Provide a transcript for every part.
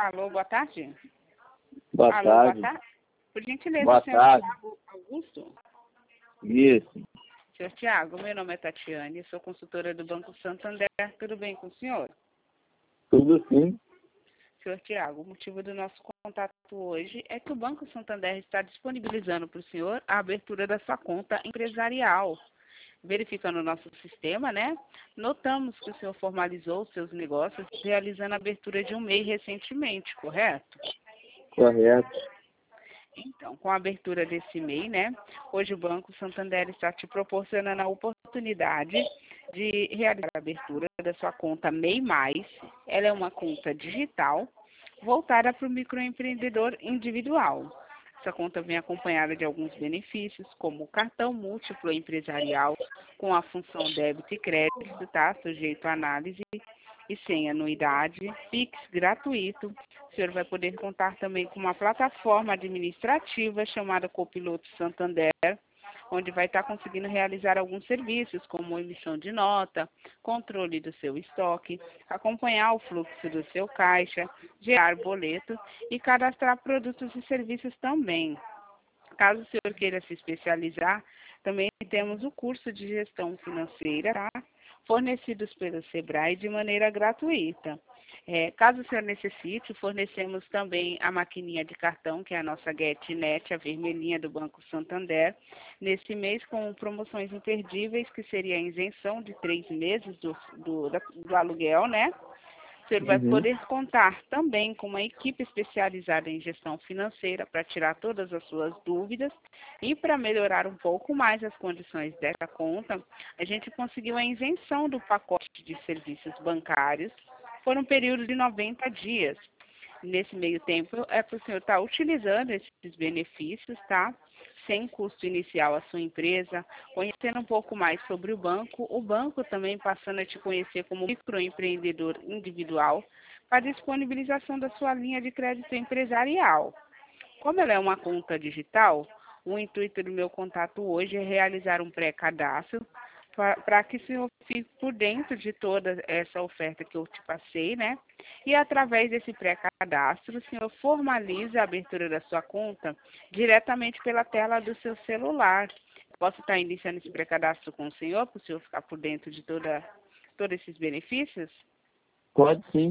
Alô, boa tarde. Boa Alô, tarde. boa tarde. Por gentileza, Boa senhor tarde. Tiago Augusto. Isso. Senhor Tiago, meu nome é Tatiane, sou consultora do Banco Santander. Tudo bem com o senhor? Tudo sim. Senhor Tiago, o motivo do nosso contato hoje é que o Banco Santander está disponibilizando para o senhor a abertura da sua conta empresarial. Verificando o nosso sistema, né? Notamos que o senhor formalizou os seus negócios realizando a abertura de um MEI recentemente, correto? Correto. Então, com a abertura desse MEI, né? Hoje o Banco Santander está te proporcionando a oportunidade de realizar a abertura da sua conta MEI+. Ela é uma conta digital voltada para o microempreendedor individual. Essa conta vem acompanhada de alguns benefícios, como o cartão múltiplo empresarial, com a função débito e crédito, tá? Sujeito à análise e sem anuidade, Pix gratuito. O senhor vai poder contar também com uma plataforma administrativa chamada Copiloto Santander, onde vai estar conseguindo realizar alguns serviços, como emissão de nota, controle do seu estoque, acompanhar o fluxo do seu caixa, gerar boleto e cadastrar produtos e serviços também. Caso o senhor queira se especializar, também temos o curso de gestão financeira, tá? Fornecidos pelo Sebrae de maneira gratuita. Caso o senhor necessite, fornecemos também a maquininha de cartão, que é a nossa GetNet, a vermelhinha do Banco Santander, nesse mês com promoções imperdíveis, que seria a isenção de 3 meses do aluguel, né? O senhor vai poder contar também com uma equipe especializada em gestão financeira para tirar todas as suas dúvidas e para melhorar um pouco mais as condições dessa conta, a gente conseguiu a isenção do pacote de serviços bancários por um período de 90 dias. Nesse meio tempo, é para o senhor estar utilizando esses benefícios, tá? Sem custo inicial à sua empresa, conhecendo um pouco mais sobre o banco também passando a te conhecer como microempreendedor individual para a disponibilização da sua linha de crédito empresarial. Como ela é uma conta digital, o intuito do meu contato hoje é realizar um pré-cadastro para que o senhor fique por dentro de toda essa oferta que eu te passei, né? E através desse pré-cadastro, o senhor formaliza a abertura da sua conta diretamente pela tela do seu celular. Posso estar iniciando esse pré-cadastro com o senhor, para o senhor ficar por dentro de todos esses benefícios? Pode sim.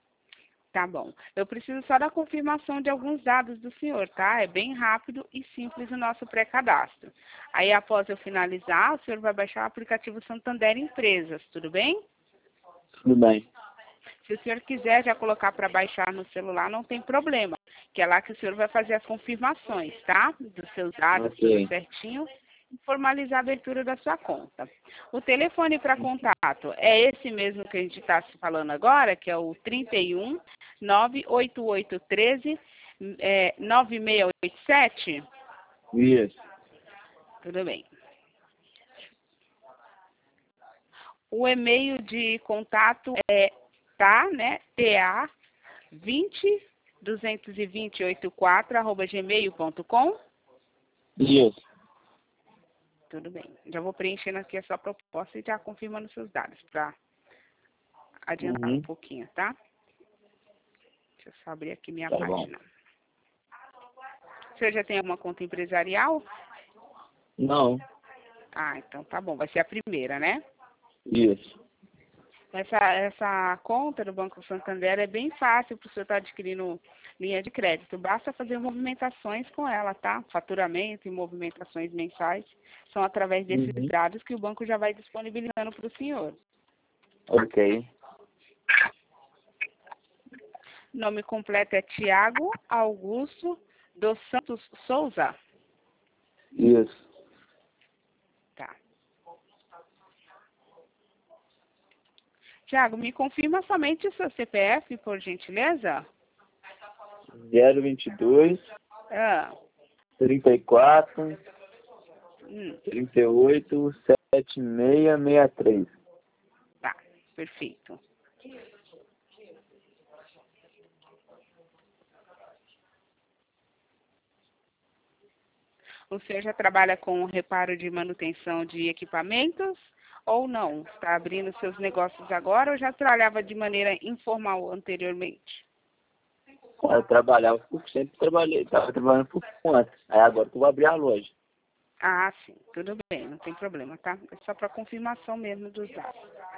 Tá bom. Eu preciso só da confirmação de alguns dados do senhor, tá? É bem rápido e simples o nosso pré-cadastro. Aí, após eu finalizar, o senhor vai baixar o aplicativo Santander Empresas, tudo bem? Tudo bem. Se o senhor quiser já colocar para baixar no celular, não tem problema, que é lá que o senhor vai fazer as confirmações, tá? Dos seus dados, tudo Ok. certinho, e formalizar a abertura da sua conta. O telefone para contato é esse mesmo que a gente está se falando agora, que é o 31 98813 9687? Isso. Tudo bem. O e-mail de contato é né? TA 20.220.84@gmail.com. Isso. Tudo bem. Já vou preenchendo aqui a sua proposta e já confirmando seus dados para adiantar um pouquinho, tá? Deixa eu só abrir aqui minha Tá bom. página. O senhor já tem alguma conta empresarial? Não. Ah, então tá bom. Vai ser a primeira, né? Isso. Essa conta do Banco Santander é bem fácil para o senhor estar adquirindo linha de crédito. Basta fazer movimentações com ela, tá? Faturamento e movimentações mensais são através desses dados que o banco já vai disponibilizando para o senhor. Ok. Nome completo é Tiago Augusto dos Santos Souza. Isso. Tá. Tiago, me confirma somente o seu CPF, por gentileza? 022 Ah, 34 hum, 38 7663. tá, perfeito. O senhor já trabalha com reparo de manutenção de equipamentos ou não? Está abrindo seus negócios agora ou já trabalhava de maneira informal anteriormente? Eu trabalhava sempre trabalhei, estava trabalhando por conta. Aí agora que eu vou abrir a loja. Ah, sim, tudo bem, não tem problema, tá? É só para confirmação mesmo dos dados.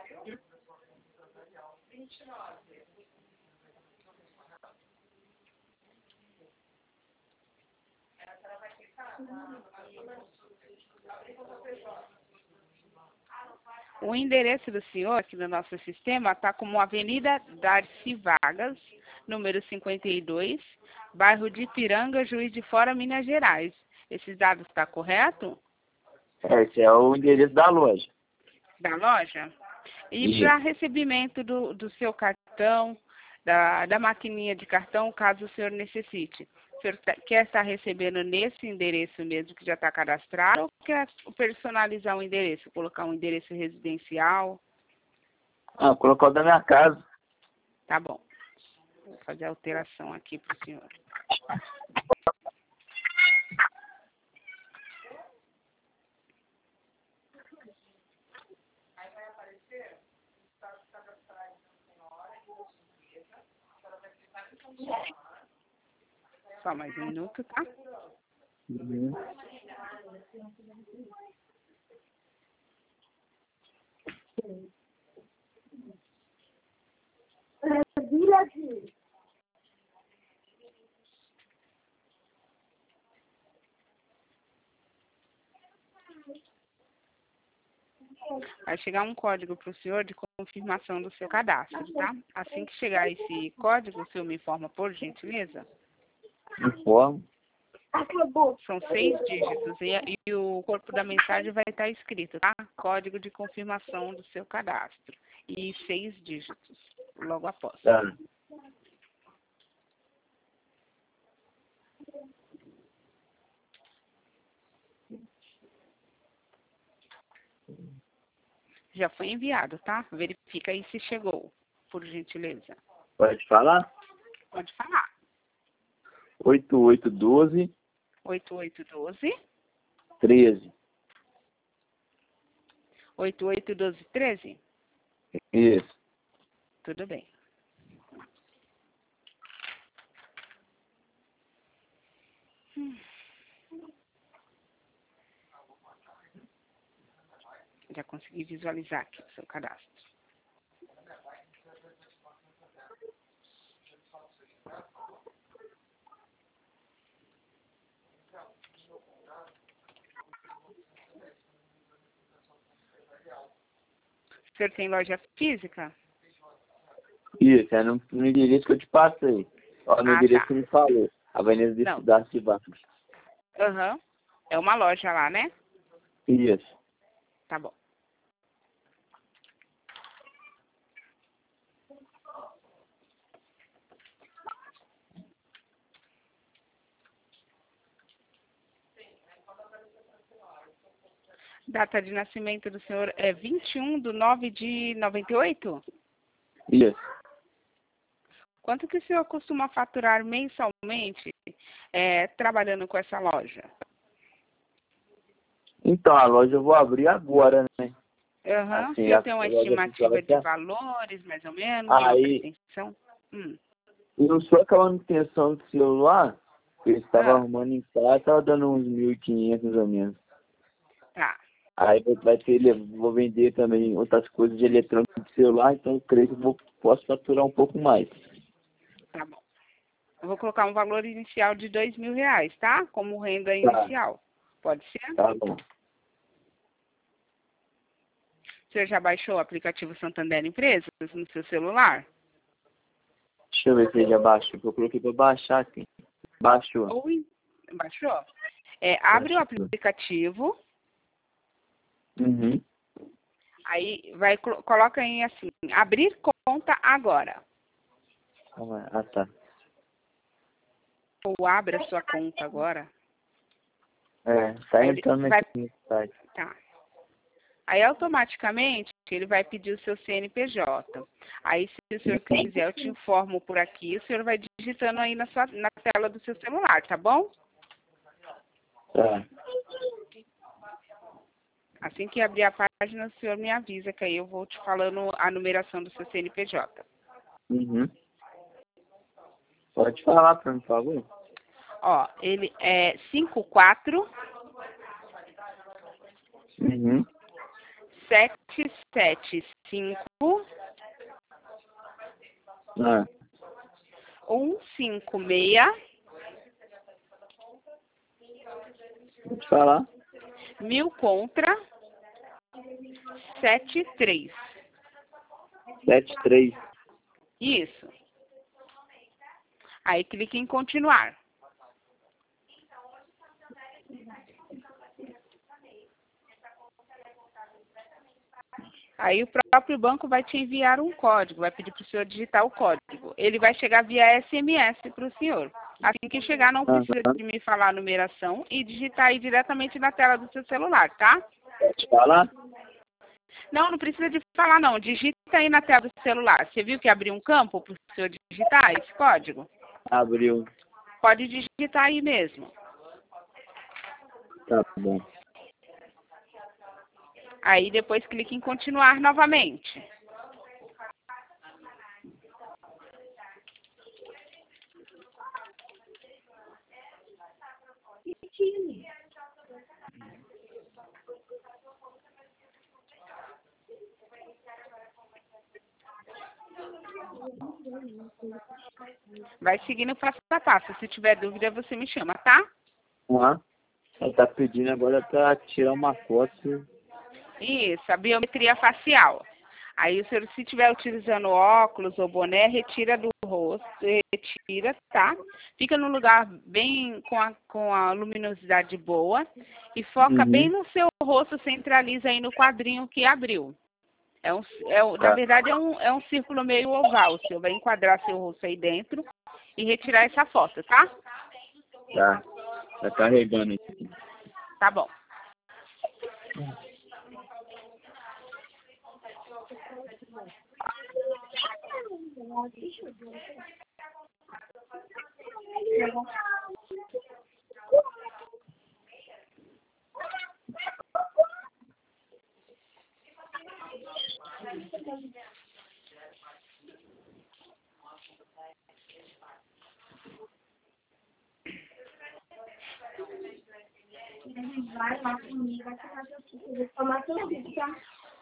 O endereço do senhor aqui no nosso sistema está como Avenida Darcy Vargas, número 52, bairro de Ipiranga, Juiz de Fora, Minas Gerais. Esses dados estão corretos? Esse é o endereço da loja. Da loja? E Isso. para recebimento do seu cartão, da maquininha de cartão, caso o senhor necessite. O senhor quer estar recebendo nesse endereço mesmo que já está cadastrado ou quer personalizar o endereço, colocar um endereço residencial? Ah, vou colocar o da minha casa. Tá bom. Vou fazer a alteração aqui para o senhor. Só mais um minuto, tá? Uhum. Vai chegar um código para o senhor de confirmação do seu cadastro, tá? Assim que chegar esse código, o senhor me informa, por gentileza? Informo. São 6 dígitos e o corpo da mensagem vai estar escrito, tá? Código de confirmação do seu cadastro. E 6 dígitos, logo após. Tá. Já foi enviado, tá? Verifica aí se chegou, por gentileza. Pode falar? Pode falar. 8812 8812 13. 8812 13? Isso. Tudo bem. Já consegui visualizar aqui o seu cadastro. O senhor tem loja física? Isso, é no endereço que eu te passei. Ó, no Ah, endereço tá. que me falou. Avenida Não. da Vargas. Aham. É uma loja lá, né? Isso. Tá bom. Data de nascimento do senhor é 21/9/98? Isso. Quanto que o senhor costuma faturar mensalmente trabalhando com essa loja? Então, a loja eu vou abrir agora, né? Aham. O Assim, senhor a tem uma loja fiscal estimativa vai de ser... valores, mais ou menos, uma Aí, pretensão? eu só aquela manutenção do celular, que eu estava Ah, arrumando em casa, estava dando uns 1.500 mais ou menos. tá. Aí vai ter, vou vender também outras coisas de eletrônico de celular, então eu creio que posso faturar um pouco mais. Tá bom. Eu vou colocar um valor inicial de R$ 2.000, tá? Como renda Tá, inicial. Pode ser? tá bom. O senhor já baixou o aplicativo Santander Empresas no seu celular? Deixa eu ver se ele já baixou, porque eu coloquei para baixar aqui. Baixou. Baixou? Abre o Baixou. aplicativo, Uhum. aí coloca aí assim, abrir conta agora. Ah, tá. Ou abre a sua conta agora. É, tá Aí entrando aqui no site. tá. Aí automaticamente ele vai pedir o seu CNPJ. Aí se o senhor quiser, eu te informo por aqui, o senhor vai digitando aí na tela do seu celular, tá bom? Tá. Assim que abrir a página, o senhor me avisa, que aí eu vou te falando a numeração do seu CNPJ. Uhum. Pode falar para mim, por favor. Ó, ele é 54 Uhum. 775 Ah, 156 pode falar. 1000 contra 73. 73. Isso. Aí clique em continuar. Aí o próprio banco vai te enviar um código, vai pedir para o senhor digitar o código. Ele vai chegar via SMS para o senhor. Assim que chegar, não precisa Aham. de me falar a numeração e digitar aí diretamente na tela do seu celular, tá? Pode falar? Não, não precisa de falar não. Digita aí na tela do celular. Você viu que abriu um campo para o senhor digitar esse código? Abriu. Pode digitar aí mesmo. Tá bom. Aí depois clique em continuar novamente. Vai seguindo passo a passo. Se tiver dúvida, você me chama, tá? Uhum. Ela tá pedindo agora para tirar uma foto. Isso, a biometria facial. Aí o senhor, se estiver utilizando óculos ou boné, retira do rosto, retira, tá? Fica num lugar bem com a luminosidade boa e foca bem Uhum. no seu rosto, centraliza aí no quadrinho que abriu. Na Tá. verdade, é um círculo meio oval. O senhor vai enquadrar seu rosto aí dentro e retirar essa foto, tá? Tá. Tá carregando aqui. Tá bom. Vai lá comigo, vai fazer o que? Eu vou tomar tudo, tá?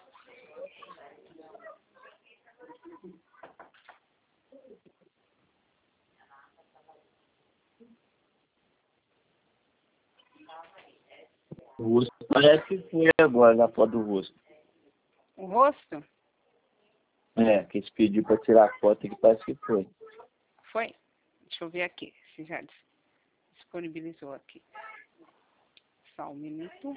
O rosto parece que foi agora na foto do rosto. O rosto? É, que eles pediu para tirar a foto que parece que foi. Foi? Deixa eu ver aqui, se já disponibilizou aqui. Só um minuto.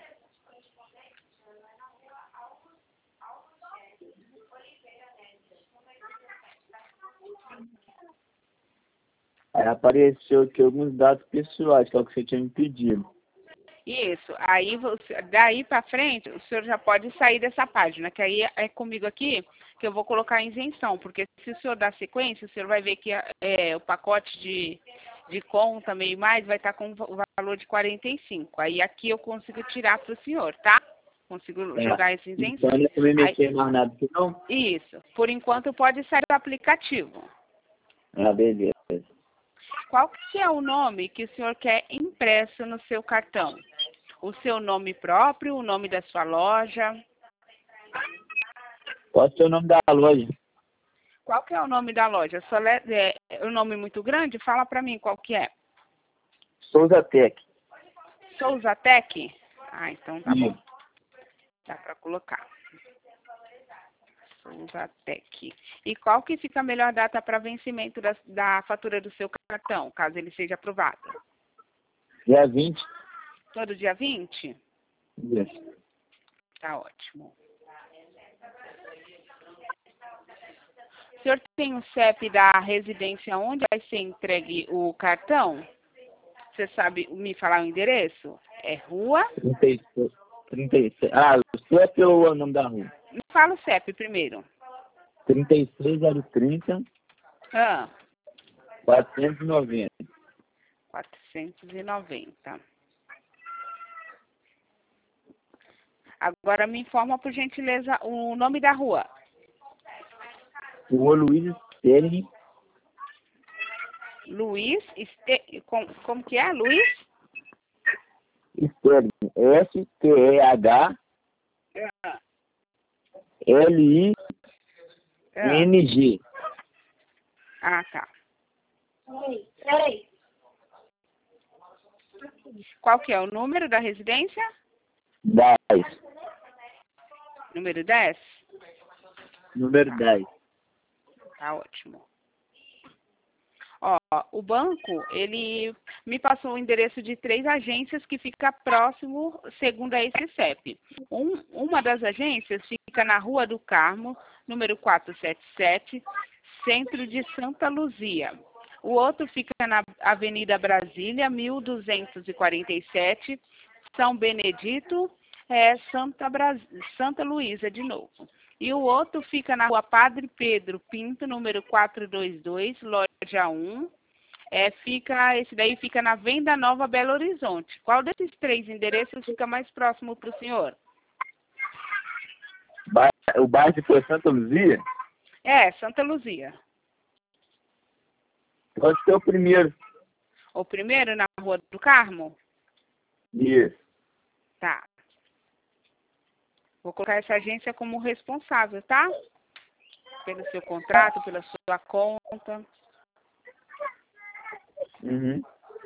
Aí apareceu aqui alguns dados pessoais, que é o que você tinha me pedido. Isso. Aí, daí para frente, o senhor já pode sair dessa página, que aí é comigo aqui, que eu vou colocar a isenção, porque se o senhor dar sequência, o senhor vai ver que o pacote de conta, meio mais, vai estar com o valor de 45. Aí aqui eu consigo tirar para o senhor, tá? Consigo jogar essa isenção. Então não é me Aí, mexer mais nada aqui, não? isso. Por enquanto pode sair do aplicativo. Ah, beleza. Qual que é o nome que o senhor quer impresso no seu cartão? O seu nome próprio, o nome da sua loja? Qual é o seu nome da loja? Qual que é o nome da loja? É um nome muito grande? Fala para mim qual que é. Souza Tech. Souza Tech? Ah, então tá bom. Isso. Dá para colocar. Souza Tech. E qual que fica a melhor data para vencimento da fatura do seu cartão, caso ele seja aprovado? Dia 20. Todo dia 20? Isso. Tá ótimo. O senhor tem o CEP da residência onde vai ser entregue o cartão? Você sabe me falar o endereço? É rua? 36. 36. Ah, o CEP ou é o nome da rua? Me fala o CEP primeiro. 36030 Ah, 490. 490. Agora me informa, por gentileza, o nome da rua. Rua Luiz Sterling, Luiz, como que é, Luiz? Sterling. S-T-E-H-L-I-N-G. Ah, tá. Peraí. Qual que é o número da residência? 10. Número 10? Número 10. Tá ótimo. Ó, o banco, ele me passou o endereço de 3 agências que fica próximo, segundo a esse CEP. Uma das agências fica na Rua do Carmo, número 477, centro de Santa Luzia. O outro fica na Avenida Brasília, 1247, São Benedito, Santa Luísa de novo. E o outro fica na Rua Padre Pedro Pinto, número 422, loja 1. Esse daí fica na Venda Nova, Belo Horizonte. Qual desses 3 endereços fica mais próximo para o senhor? O bairro foi Santa Luzia? Santa Luzia. Pode ser o primeiro. O primeiro na Rua do Carmo? Isso. Tá. Vou colocar essa agência como responsável, tá? Pelo seu contrato, pela sua conta. Uhum.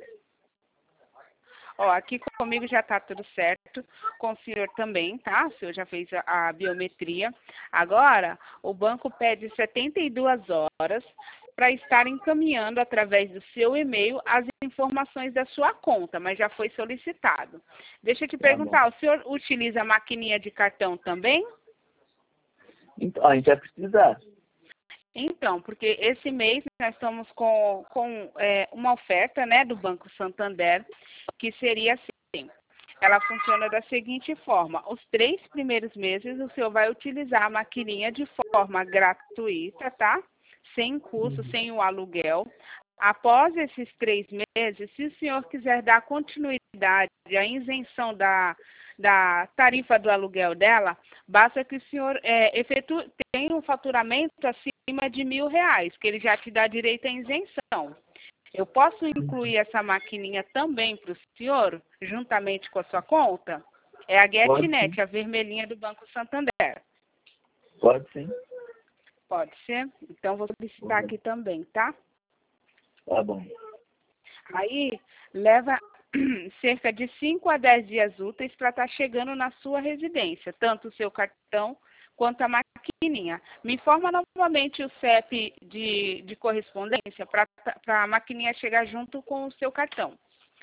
Ó, aqui comigo já tá tudo certo. Com o senhor também, tá? O senhor já fez a biometria. Agora, o banco pede 72 horas para estar encaminhando através do seu e-mail as informações da sua conta, mas já foi solicitado. Deixa eu te perguntar, o senhor utiliza a maquininha de cartão também? Então, a gente vai precisar. Então, porque esse mês nós estamos com uma oferta, né, do Banco Santander, que seria assim. Ela funciona da seguinte forma: os 3 primeiros meses o senhor vai utilizar a maquininha de forma gratuita, tá? Sem custo, sem o aluguel. Após esses 3 meses, se o senhor quiser dar continuidade à isenção da tarifa do aluguel dela, basta que o senhor tenha um faturamento acima de R$1.000, que ele já te dá direito à isenção. Eu posso incluir essa maquininha também para o senhor, juntamente com a sua conta? É a GetNet, a vermelhinha do Banco Santander. Pode sim. Pode ser? Então, vou solicitar aqui também, tá? Tá bom. Aí, leva cerca de 5 a 10 dias úteis para estar chegando na sua residência, tanto o seu cartão quanto a maquininha. Me informa novamente o CEP de correspondência para a maquininha chegar junto com o seu cartão.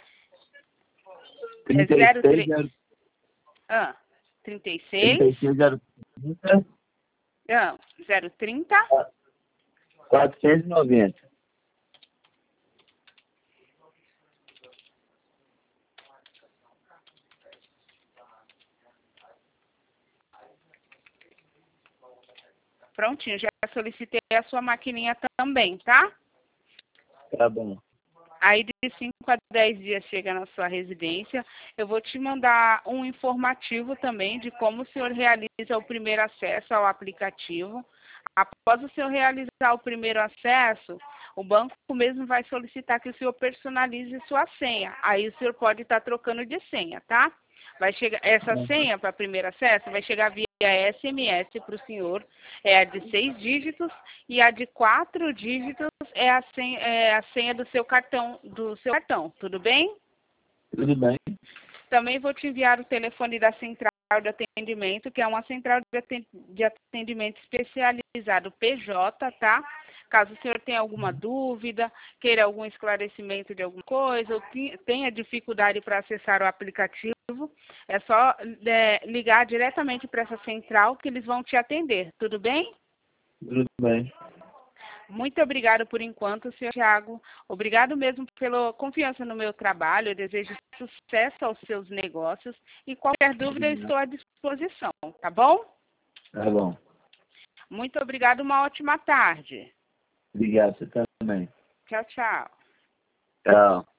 36, 36 030 030 490. Prontinho, já solicitei a sua maquininha também, tá? Tá bom. Aí de 5 a 10 dias chega na sua residência. Eu vou te mandar um informativo também de como o senhor realiza o primeiro acesso ao aplicativo. Após o senhor realizar o primeiro acesso, o banco mesmo vai solicitar que o senhor personalize sua senha. Aí o senhor pode estar trocando de senha, tá? Vai chegar, essa senha para primeiro acesso vai chegar via SMS para o senhor. É a de 6 dígitos e a de 4 dígitos é a senha do seu cartão, tudo bem? Tudo bem. Também vou te enviar o telefone da central de atendimento, que é uma central de atendimento especializado PJ, tá? Caso o senhor tenha alguma dúvida, queira algum esclarecimento de alguma coisa, ou tenha dificuldade para acessar o aplicativo, é só ligar diretamente para essa central que eles vão te atender, tudo bem? Tudo bem. Muito obrigado por enquanto, senhor Thiago. Obrigado mesmo pela confiança no meu trabalho. Eu desejo sucesso aos seus negócios e qualquer dúvida eu estou à disposição, tá bom? Tá bom. Muito obrigado, uma ótima tarde. Obrigado, você também. Tchau, tchau. Tchau.